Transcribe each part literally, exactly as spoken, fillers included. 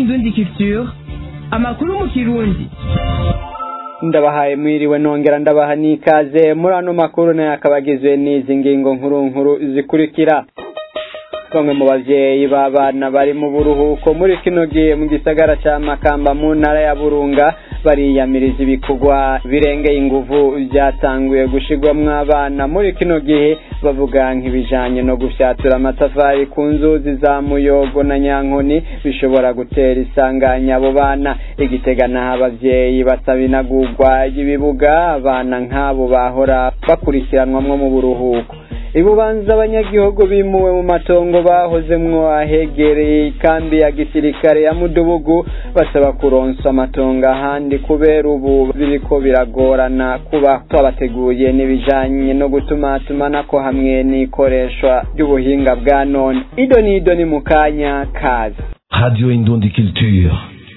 Indundi Culture, amakuru mu Kirundi. Ndabahaye mwiriwe nongera ndabaha nikaze muri ano makuru nayo akabagizwe n'izi ngingo nkuru nkuru zikurikira. Bamwe mu bavyeyi b'abana bari mu buruhuko muri kino gihe mu gisagara ca Makamba mu ntara ya Burunga bariyamiriza ibikorwa birengeye inguvu byatanguye gushigwamwo abana muri kino gihe, bavuga nk'ibijanye no gufyatura amatafari ku nzuzi za Muyogo na Nyankoni bishobora gutera isanganya abo bana. Igitega naho abavyeyi basaba inagurwa y'ibibuga abana nk'abo bahora bakurikiranwamwo mu buruhuko. Ibubanza abanyagihugu bimuwe mu matongo bahozemwo ahegereye ikambi ya gisirikare ya Mudubugu basaba kuronsa amatongo ahandi kubera ubu biriko biragorana kuba twabateguye n'ibijanye no gutumatumanako hamwe n'ikoreshwa ry'ubuhinga bwa none. Ido nido ni mukanya kazi Radio Indundi Culture.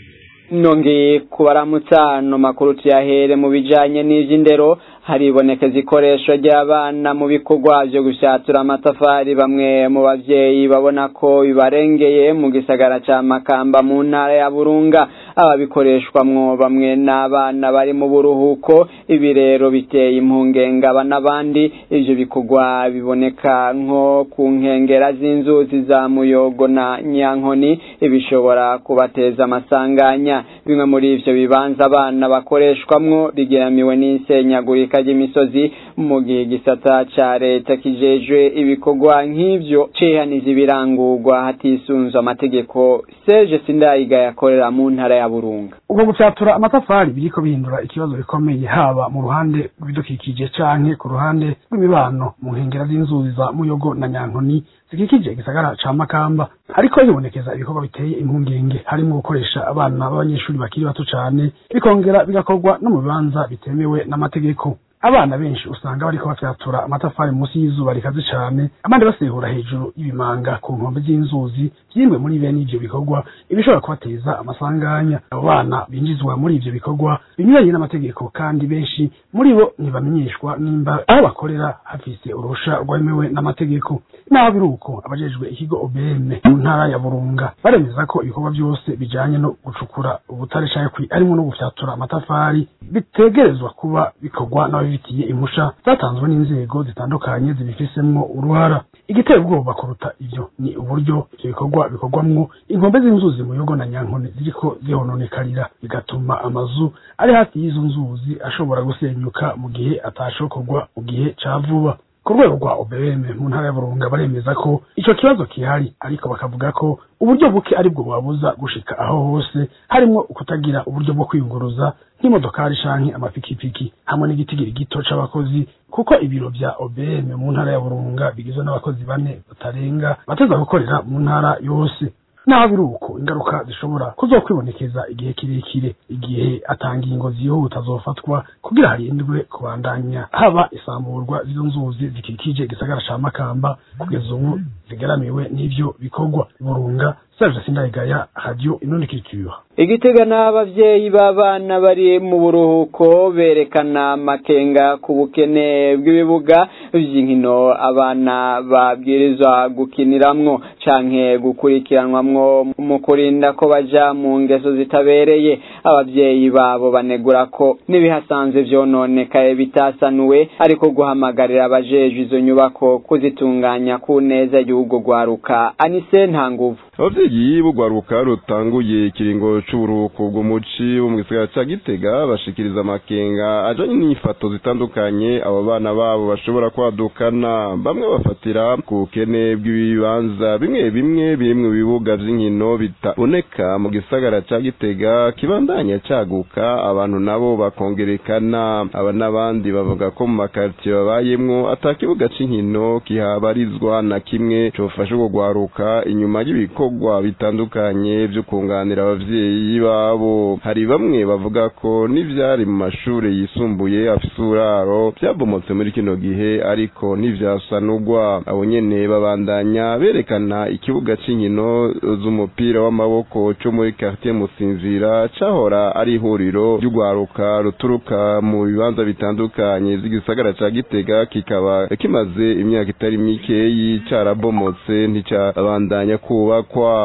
Nongeye kubaramutsa no makuru tuyahere mu bijanye n'ivy'indero. Haribonekeza ikoresho ry'abana mu bikorwa byo gushatura amatafari. Bamwe mu bavyeyi babona ko bibarengeye mu gisagara ca Makamba mu ntara ya Burunga, ababikoreshwamwo bamwe n'abana bari mu buruhuko. Ibi rero biteye impungenge abana bandi. Ivyo bikorwa biboneka nko ku nkengera z'inzuzi za Muyogo na Nyankoni, ibishobora kubateza amasanganya. Bimwe muri ivyo bibanza abana bakoreshwamwo bigeramiwe n'isenyagurika ry'imisozi mu gihe gisata ca leta kijejwe ibikorwa nk'ivyo cihaniza ibirangurwa hatisunzwe amategeko. Serge Sindayiga yakorera mu ntara ya Burunga. Ubwo gufyatura amatafari biriko bihindura ikibazo bikomeye haba mu ruhande rw'ibidukikije canke ku ruhande rw'imibano mu nkengera z'inzuzi za Muyogo na Nyankoni zikikije igisagara ca Makamba. Ariko hibonekeza ibikorwa biteye impungenge harimo gukoresha abana b'abanyeshuri bakiri bato cane, bikongera bigakorwa no mu bibanza bitemewe n'amategeko. Abana benshi usanga bariko bafyatura amatafari munsi y'izuba rikaze cane, abandi basehura hejuru y'ibimanga ku nkombe z'inzuzi. Byimwe muri bene ivyo bikorwa ibishobora kubateza amasanganya. Abo bana binjizwa muri ivyo bikorwa binyuranye n'amategeko, kandi benshi muri bo ntibamenyeshwa nimba aho bakorera hafise uruhusha rwemewe n'amategeko. Naho biruko abajejwe ikigo O B M mu ntara ya Burunga baremeza ko ibikorwa byose bijanye no gucukura ubutare canke arimo no gufyatura amatafari bitegerezwa kuba bikorwa n'ababifitiye impusha zatanzwe n'inzego zitandukanye zibifisemwo uruhara. Igiteye ubwoba kuruta ivyo ni uburyo ivyo bikorwa bikorwamwo inkombe z'inzuzi Muyogo na Nyankoni ziriko zihononekarira, bigatuma amazu ari hafi y'izo nzuzi ashobora gusenyuka mu gihe atashokorwa mu gihe ca vuba. Ku rwego rwa O B M mu ntara ya Burunga baremeza ko ico kibazo kihari, ariko bakavuga ko uburyo buke aribwo babuza gushika aho hose, harimo ukutagira uburyo bwo kwiyunguruza nk'imodokari canke amapikipiki hamwe n'igitigiri gito c'abakozi, kuko ibiro vya O B M mu ntara ya Burunga bigizwe n'abakozi bane batarenga bateza gukorera mu ntara yose. Naho biruko ingaruka zishobora kuzokwibonekeza igihe kirekire, igihe atangingo zihuta zofatwa kugira harindwe kubandanya haba isamburwa z'izo nzuzi zikikije igisagara ca Makamba kugeza ubu zigaramiwe n'ivyo bikorwa. Burunga, Serge Sindayiga, Radio Indundi Culture. Igitega n'abavyeyi b'abana bari mu buruhuko berekana makenga ku bukene bw'ibibuga vy'inkino abana babwirizwa gukiniramwo canke gukurikiranwamwo mu kurinda ko baja mu ngeso zitabereye. Abavyeyi babo banegura ko nibihasanzwe vyononekaye bitasanuwe, ariko guhamagarira abajejwe izo nyubako kuzitunganya ku neza y'ugo gwaruka. Anise Ntanguvu. Abavyeyi bo gwaruka rutanguye ikiringo c'uburuhuko bwo muci bo mu gisagara ca Gitega bashikiriza amakenga ajanye n'ifato zitandukanye abo bana babo bashobora kwadukana. Bamwe bafatira ku bukene bw'ibibanza bimwe bimwe biri mu bibuga vy'inkino bitaboneka mu gisagara ca Gitega kibandanya caguka, abantu nabo bakongerekana. Aba n'abandi bavuga ko mu makartier babayemwo atakibuga c'inkino kihabarizwa na kimwe cofasha kugwaruka inyuma y'ibikorwa bitandukanye vyo kunganira abavyeyi babo. Hari bamwe bavuga ko n'ivyari mu mashure yisumbuye afise uraro vyabomotse muri kino gihe, ariko ntivyasanurwa. Abo nyene babandanya berekana ikibuga c'inkino z'umupira w'amaboko co muri quartier Musinzira cahora ari ihuriro ry'ugwaruka ruturuka mu bibanza bitandukanye z'igisagara ca Gitega, kikaba kimaze imyaka itari mikeyi carabomotse nticabandanya kubakwa.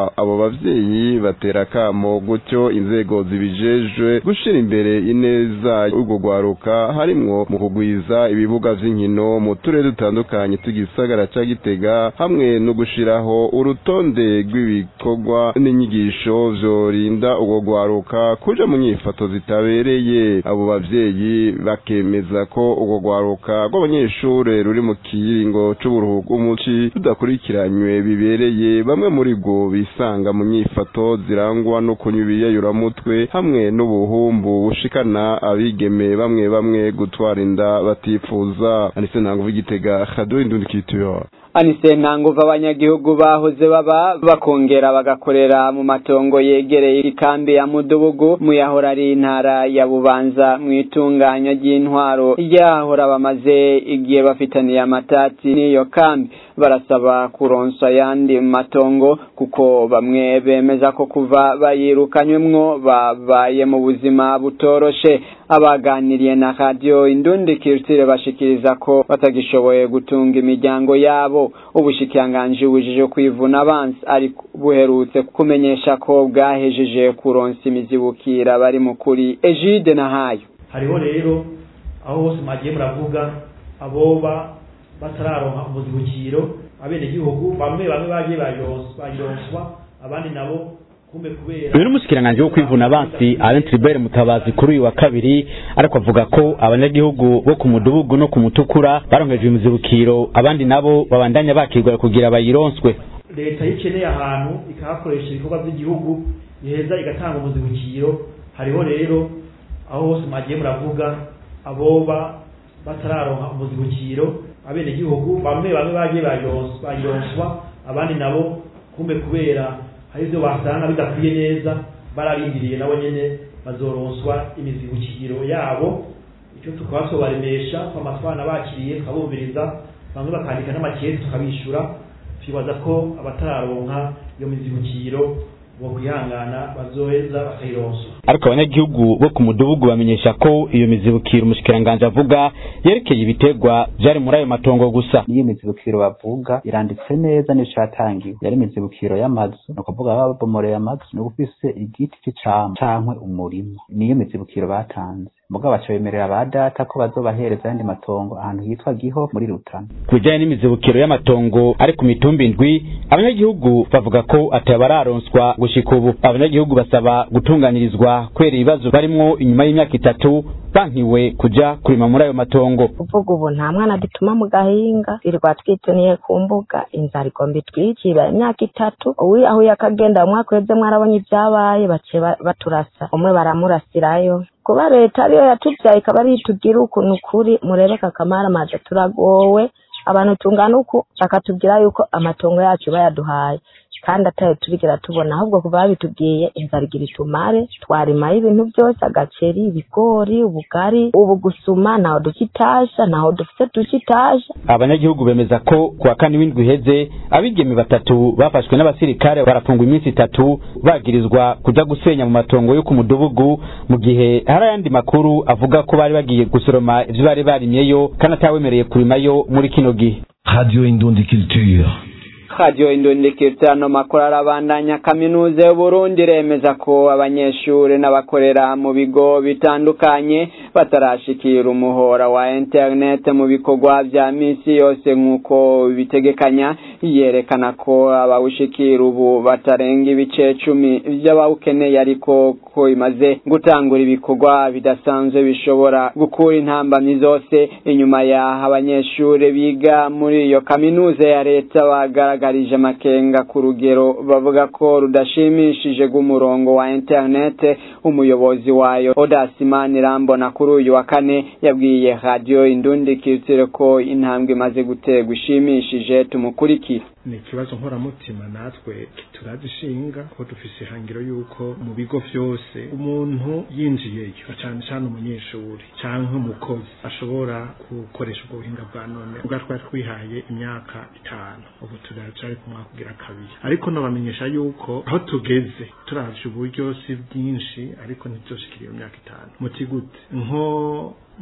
abo bavyeyi batera kamo gutyo inzego zibijejwe gushira imbere ineza urwo gwaruka harimwo mu kugwiza ibibuga vy'inkino mu turere dutandukanye tugisagara ca Gitega hamwe no gushiraho urutonde rw'ibikorwa n'inyigisho vyorinda urwo gwaruka kuja mu nyifato zitabereye. Abo bavyeyi bakemeza ko urwo gwaruka rw'abanyeshure ruri mu kiringo c'uburuhuko umuci rudakurikiranywe bibereye, bamwe muri go bisanga mu nyifato zirangwa no kunywa ibiyayuramutwe hamwe n'ubuhumbu bushikana abigeme bamwe bamwe gutwara inda batifuza. Anise Ntanguvu, Gitega, Radio Indundi Culture. Anise Ntanguvu, abanyagihugu bahoze baba bakongera bagakorera mu matongo yegereye ikambi ya Mudubugu mu yahora ari intara ya Bubanza mu itunganya ry'intwaro yahora bamaze igihe bafitaniye amatati n'iyo kambi barasaba kuronswa yandi matongo kuko bamwe bemeza ko kuva bayirukanywemwo babaye mu buzima butoroshe. Abaganiriye na Radio Indundi Culture bashikiriza ko batagishoboye gutunga imiryango yabo. Ubushikiranganji bujije kwivuna abansi ariko buherutse kumenyesha ko bwahejeje kuronsa imizibukira bari mu kuri Egide na hayo. Hariho rero aho hose magiye muravuga aboba batararonka umuzibukiro abene gihugu bamwe bamwe bagiye bayironswa abandi nabo kumbe kubera. Uyu mushikiranganje wo kwivuna abansi Alain Tribert Mutabazi kuri uyu wa kabiri ariko avuga ko abanyagihugu bo ku Mudubugu no ku Mutukura baronkeje imizibukiro abandi nabo babandanya bakirwa kugira bayironswe. Leta yikeneye ahantu ikahakoresha ibikorwa by'igihugu iheza igatanga umuzibukiro. Hariho rero aho hose magiye muravuga aboba batararonka umuzibukiro abene gihugu bamwe bamwe bagiye bayironswa abandi nabo kumbe kubera hari ibyo basanga bidakwiye neza bararindiriye nabo nyene bazoronswa imizibukiro yabo. Icyo tukabasobaremesha kwamatwana bakiriye kabumviriza bamwe bakandika n'amakete tukabishura twibaza ko abatararonka iyo mizibukiro bo kwihangana bazoheza bakayironswa. Ariko abanyagihugu bo ku Mudubugu bamenyesha ko iyo mizibukiro umushikiranganje avuga yerekeye ibitegwa byari muri ayo matongo gusa. Iyo mizibukiro bavuga iranditse neza nico yatangiwe yari mizibukiro y'amazu no kuvuga babomoreye amazu no gufise igiti c'icamwa cankwe umurimo. Niyo mizibukiro batanze muga bacemerera ba data ko bazobahereza yandi matongo ahantu hitwa Giho muri Rutana. Kujanye n'imizibukiro y'amatongo ari ku mitumba indwi abanyagihugu bavuga ko atabararonswa gushika ubu. Abanyagihugu basaba gutunganirizwa kwera ibibazo barimwo inyuma y'imyaka itatu bankiwe kuja kurima muri ayo matongo. Uvuga ubu nta mwana dituma mu gahinga irwa twituniye ku mbuga inzara igomba itwikira imyaka itatu. Uwi aho yakagenda umwaka weze mwarabonye ibyabaye bace baturasa umwe baramurasirayo kuba leta ariyo yatuvyaye ikaba ari tugira ukuntu kuri murebeka Kamara maje turagowe abantu tungana uko bakatubwira yuko amatongo yacu bayaduhaye kandi ataye tubigera tubona ahubwo kuva babitubwiye inzara igira itumare twarima ibintu byose agaceri ibigori ubugari ubu gusuma naho dukitasha naho dufite dukitasha. Abanyagihugu bemeza ko kwa kane w'indwi heze abigeme batatu bafashwe n'abasirikare barafungwa iminsi itatu bagirizwa kuja gusenya mu matongo yo ku Mudubugu mu gihe hari ayandi makuru avuga ko bari bagiye gusoroma ivyo bari barimyeyo kandi atawemereye kurimayo muri kino gihe. Radio Indundi Culture. Radio Indundi Culture no makuru arabandanya. Kaminuza y'u Burundi remeza ko abanyeshure n'abakorera mu bigo bitandukanye batarashikira umuhora wa internet mu bikorwa vya misi yose nkuko bitegekanya. Yerekana ko abawushikira ubu batarenga ibice cumi vy'abawukeneye ariko ko imaze gutangura ibikorwa bidasanzwe bishobora gukura intambamyi zose. Inyuma ya abanyeshure biga muri iyo kaminuza ya leta bagaragarije makenga ku rugero bavuga ko rudashimishije gumurongo wa internet. Umuyobozi wayo Odasimani Rambona kuri uyu wa kane yabwiye Radio Indundi Culture ko intambwe imaze gutegwa ishimishije. Tumukurikira. Ni kibazo nkoramutima natwe turazishinga ko dufise ihangiro yuko mu bigo vyose umuntu yinjiyeyo cyane cyane umunyeshuri canke umukozi ashobora gukoresha ubwo buhinga bwa none. Ubwo twari twihaye imyaka itanu ubu turacari ku mwaka kugira kabiri ariko nabamenyesha yuko aho tugeze turavye uburyo si bwinshi ariko ntituzoshikiye imyaka itanu. Muti gute nko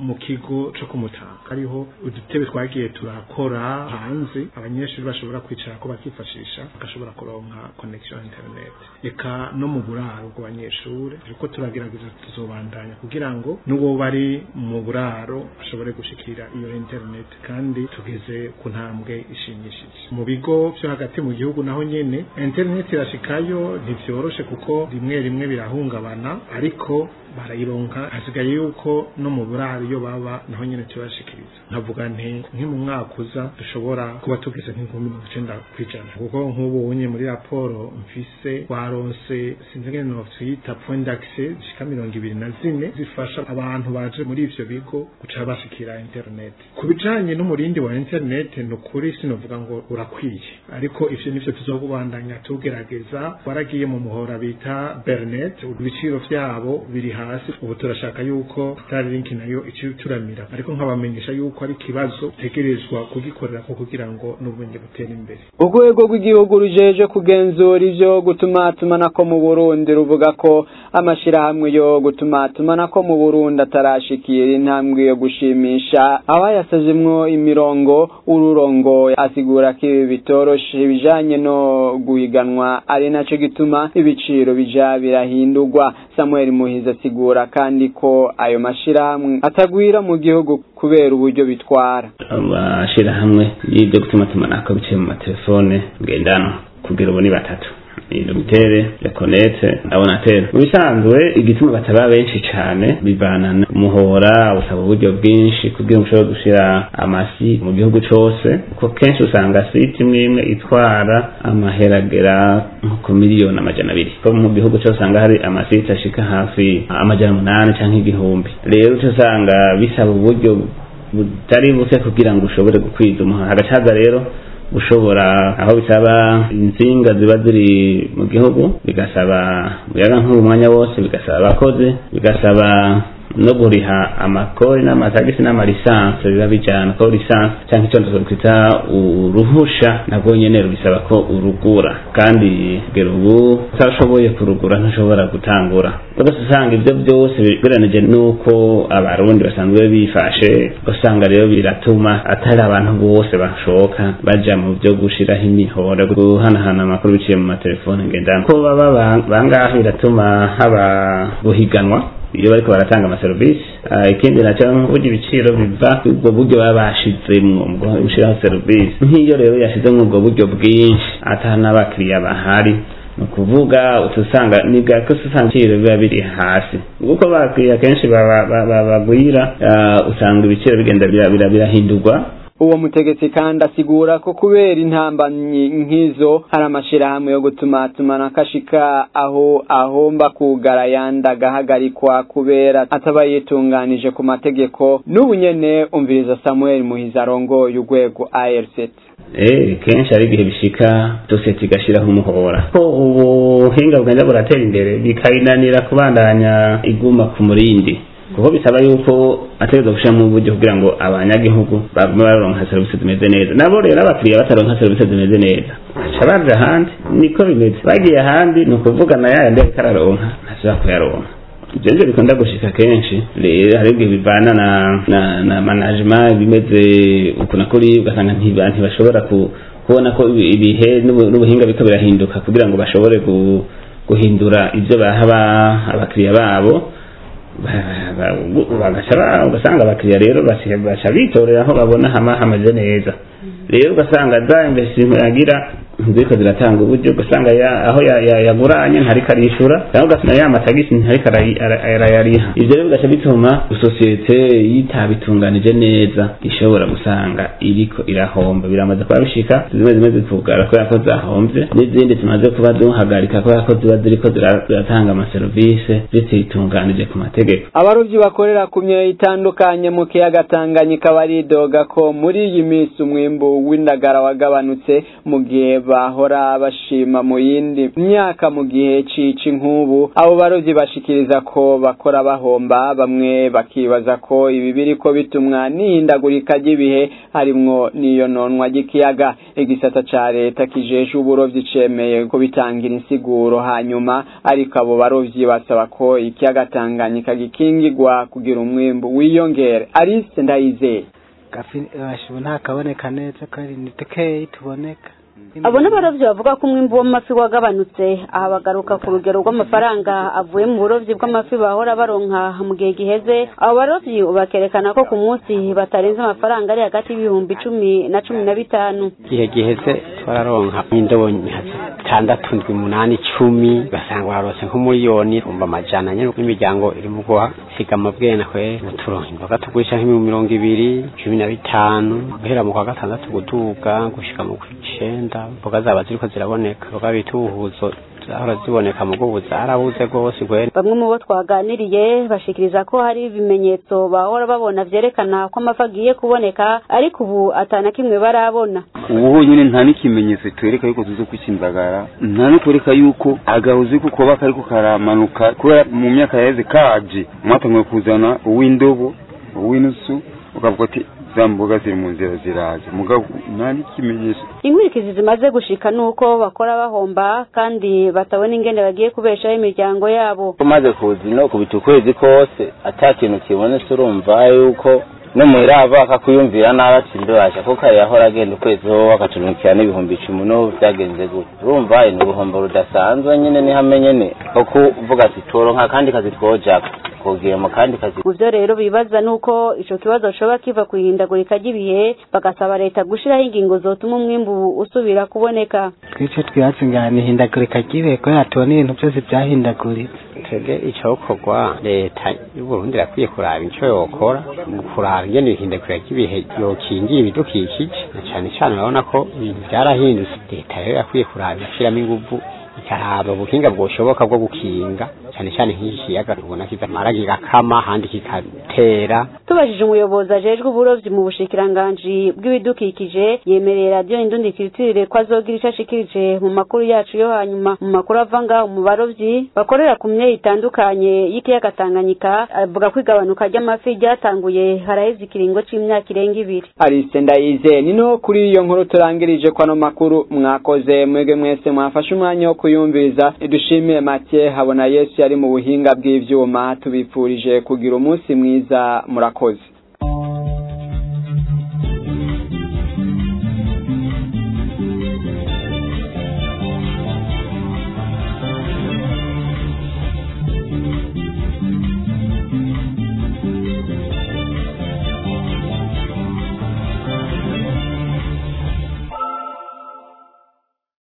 mu kigo co kumutanga hariho udutebe twagiye turakora hanze abanyeshuri bashobora kwicara ko bakifashisha bagashobora kuronka connection internet eka no mu buraro bw'abanyeshuri uko turagerageza tuzobandanya kugira ngo n'uwo bari mu buraro ashobore gushikira iyo internet kandi tugeze ku ntambwe ishimishije mu bigo byo hagati mu gihugu naho nyene internet irashikayo ntivyoroshe kuko rimwe rimwe birahungabana ariko barayironka hasigaye yuko no mu buraro iyo baba naho nyene tubashikiriza nkavuga nti nki mu mwaka uza dushobora kuba tugeze nk'ingumi mirongo icenda kw'ijana kuko nk'ubu unye muri raporo mfise waronse sinzi ngene novyita point d'accès zishika mirongo ibiri na zine zifasha abantu baje muri ivyo bigo guca bashikira internet ku bijanye n'umurindi wa internet no kuri sinovuga ngo urakwiye ariko ivyo nivyo tuzobandanya tugerageza waragiye mu muhora bita Bernet ibiciro vyabo biri hasi ubu turashaka yuko Starlink nayo icituramira ariko nkabamenyesha yuko ari kibazo tegerezwa kugikorera ko kugira ngo n'ubumenyi butera imbere urwego rw'igihugu rujeje kugenzura ivyo gutumatuma ko mu Burundi ruvuga ko amashirahamwe yo gutumatuma ko mu Burundi atarashikira intambwe yo gushimisha abayasazemwo imirongo ururongo asigura ko ibi bitoroshe bijanye no guhiganwa ari naco gituma ibiciro bija birahindurwa Samuel Muhiza asigura kandi ko ayo mashirahamwe atagwira mu gihugu kubera uburyo bitwara amashirahamwe y'ibyo gutumatuma ko biciye mu matelefone ngendano kugira ubu ni batatu Ilumitere, Lekonete, Abonatel. Mu bisanzwe igituma bataba benshi cyane bivana umuhora usaba uburyo bwinshi kugira ngo ushobore gushira amasi mu gihugu cyose kuko kenshi usanga site imwe imwe itwara amaheragera ku miliyoni amajana abiri ko mu gihugu cyose usanga hari amasite ashika hafi amajana umunani cyangwa igihumbi rero usanga bisaba uburyo butari buke kugira ngo ushobore gukwiza umuhora hagacaza rero ushobora aho bisaba insinga ziba ziri mu gihugu bigasaba muyaga nk'umwanya wose bigasaba abakozi bigasaba no guriha amakori n'amatagisi n'amalisanse biba bijyana ko lisanse cyangwa icyo twita uruhusha nabwo nyene bisaba ko urugura kandi gero ubu utashoboye kurugura ntashobora gutangura rwose usanga ibyo byose bigereranije nuko abarundi basanzwe bifashe usanga rero biratuma atari abantu bose bashoka baja mu byo gushiraho imihora guhanahana amakuru biciye mu matelefone ngendanwa ko baba bangaho biratuma haba guhiganwa iyo bariko baratanga amaserivisi ikindi nacyo nk'uburyo ibiciro biva ubwo buryo baba bashizemwo mu gushiraho serivisi nk'iyo rero yashizemwo ubwo buryo bwinshi ata n'abakiriya bahari ni ukuvuga utusanga ni bwako usanga ibiciro biba biri hasi kuko bakiriya kenshi bagwira usanga ibiciro bigenda birahindurwa. Uwo mutegetsi kandi asigura ko kubera intambanyi nk'izo hari amashirahamwe yo gutumatuma nakashika aho ahomba kugara yandaga hagarikwa kubera atabayitunganije ku mategeko n'ubu nyene umviriza Samuel Muhiza arongoye urwego A R C T. Eh kenshi ari gihe bishika doseti gashiraho umuhora ko ubuhinga bugenda buratera imbere bikayinanira kubandanya iguma ku murindi kuko bisaba yuko ategerezwa gushira mu buryo kugira ngo abanyagihugu bagume baronka serivisi zimeze neza nabo rero abakiriya bataronka serivisi zimeze neza aca baje ahandi niko bimeze bagiye ahandi ni ukuvuga na yaya ndetse kararonka ntashobora kuyaronka ibyo nivyo bikunda gushika kenshi rero hari ibyo bivana na na, na management bimeze ukuna kuri ugasanga ntibashobora kubona ko ibihe n'ubuhinga biko birahinduka kugira ngo bashobore guhindura ibyo baha abakiriya babo bagashara ugasanga abakiriya rero baca bitorera aho babona hama hamaze neza rero ugasanga za investment yagira ziko ziratanga uburyo ugasanga aho yaguranye ntari karishura cyangwa ugasanga ya matagisi ntari karayariha ibyo rero bigaca bituma societe yitabitunganije neza ishobora gusanga iriko irahomba biramaze kuba bishika zimwe zimwe zikugara ko yako zahomvye n'izindi tumaze kuba duhagarika ko yako ziba ziriko ziratanga amaserivisi zititunganije ku mategeko. Abarovyi bakorera ku myeyo itandukanye mu kiyaga Tanganyika baridoga ko muri iyi minsi umwimbu w'indagara wagabanutse mu gihe bahora bashima mu yindi myaka mu gihe cici nk'ubu abo barovyi bashikiriza ko bakora bahomba bamwe bakibaza ko ibi biriko bitumwa n'ihindagurika ry'ibihe harimwo n'iyo nonwa ry'ikiyaga igisata ca leta kijeje uburovyi cemeye ko bitangira insiguro hanyuma ariko abo barovyi basaba ko ikiyaga Tanganyika gikingirwa kugira umwimbu wiyongere. Alice Ndayizeye gafi bashibu nta kaboneka neza kandi nitekeye tuboneka. Abo n'abarovyi bavuga ko umwimbu w'amafi wagabanutse aha bagaruka ku rugero rw'amafaranga avuye mu burovyi bw'amafi bahora baronka mu gihe giheze. Abo barovyi bakerekana ko ku munsi batarenze amafaranga ari hagati y'ibihumbi cumi na cumi na bitanu. Gihe giheze twararonka indobo tandatu ndwi munani cumi basanga barose nk'umuriyoni umba amajana nyene n'imiryango iri mu guha siga amabwena kwe muturonka imboga tugurisha nk'ibihumbi mirongo ibiri cumi na bitanu guhera mu kwa gatandatu guduga gushika mu kw'icenda mboga zaba ziriko ziraboneka mboga bituhuzo zahora ziboneka mu gubu zarabuze rwose gwene. Bamwe mu bo twaganiriye bashikiriza ko hari ibimenyetso bahora babona vyerekana ko amafi agiye kuboneka ariko ubu atana kimwe barabona. Ubu nyine nta n'ikimenyetso twereka yuko tuzo kwishindagara nta no kwereka yuko agahuzi kuko baka ariko karamanuka kubera mu myaka yaheze kaje mwatangiye kuzana uw'indobo uw'inusu ukavuga ati zamboga ziri mu nzira ziraje mugabo nta n'ikimenyetso. Inkurikizi zimaze gushika nuko bakora bahomba kandi batabona ingene bagiye kubeshaho imiryango yabo. Umaze kuzino kubita ukwezi kose ata kintu kibonetse urumva yuko no muhirava akakuyumvira n'abati ndobasha kuko yahora agenda ukwezi ho akatunukira n'ibihumbi icumi no byagenze gute urumva ni ubuhombo rudasanzwe nyine ni hamenye ne kuko uvuga ati toronka kandi kazi twoja kugiye mu kandi kazi. Muvyo rero bibaza nuko ico kibazo coba kiva kuhindagurika ry'ibihe bagasaba leta gushiraho ingingo zotuma umwimbu usubira kuboneka. Twice twiyazingana ihindagurika ry'ibihe ko yatubona ibintu byose byahindaguritse. Twebwe icokorwa leta y'u Burundi yakwiye kuraba ico yokora mu kuraba ingene ihindagurika ry'ibihe yokingira ibidukikije na cane cane urabona ko ibintu byarahindutse. Leta rero yakwiye kuraba ishiramo inguvu ikaraba ubuhinga bwoshoboka bwo gukinga cyane cyane nk'ikiyaga ubona kizamara kigakama handi kikatera. Tubajije umuyobozi ajejwe uburovyi mu bushikiranganji bw'ibidukikije yemereye radio Indundi Culture ko azogira ico ashikirije mu makuru yacu yo hanyuma. Mu makuru avanga mu barovyi bakorera ku mye itandukanye y'ikiyaga Tanganyika avuga ko igabanuka ry'amafi ryatanguye haraheze ikiringo c'imyaka irenga ibiri. Alice Ndayizeye ni no kuri iyo nkuru turangirije kwa no makuru mwakoze mwege mwese mwafashe umwanya wo kuyumviriza. Dushimiye Mathieu Habona Yesu yari mu buhinga bw'ivyuma tubipfurije kugira umunsi mwiza murakoze.